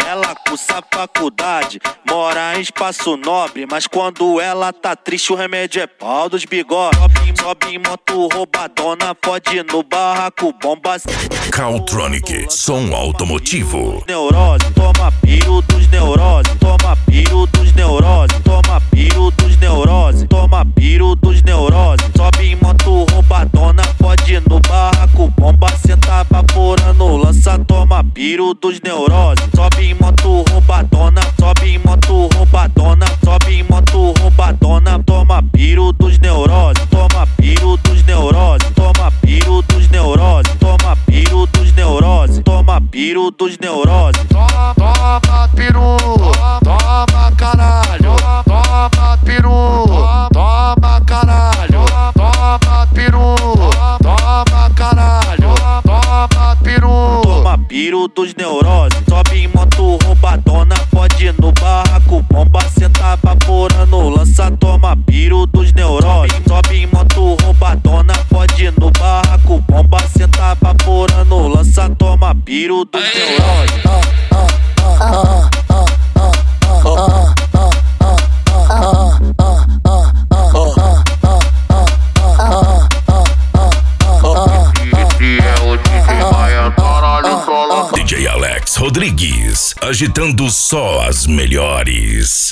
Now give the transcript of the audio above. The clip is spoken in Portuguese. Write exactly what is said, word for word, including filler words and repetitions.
Ela cursa faculdade, mora em espaço nobre, mas quando ela tá triste o remédio é pau dos bigode. Sobe, sobe em moto roubadona, pode no barraco, bomba. Caltronic, som automotivo. Neurose, toma piro dos neurose, toma piro dos neurose, toma piro dos neurose, toma piro dos neurose. Sobe em moto roubadona, pode no barraco, bomba, senta vaporando, lança, toma piro dos neurose. Sobe em moto roubadona, sobe em moto roubadona, sobe em moto roubadona, toma piro dos neurose, toma piro dos neurose, toma piro dos neurose, toma piro dos neurose, toma piro dos neurose. Toma, toma peru, toma caralho, toma peru, toma caralho, toma peru, toma caralho, toma peru. Toma piro dos neurose, sobe em moto roubadona, pode no barraco, bomba, senta vaporando, lança, toma piro dos neurose. Sobe em moto roubadona, pode no barraco, bomba, senta vaporando, lança, toma piro dos neurose. D J Alex Rodrigues, agitando só as melhores.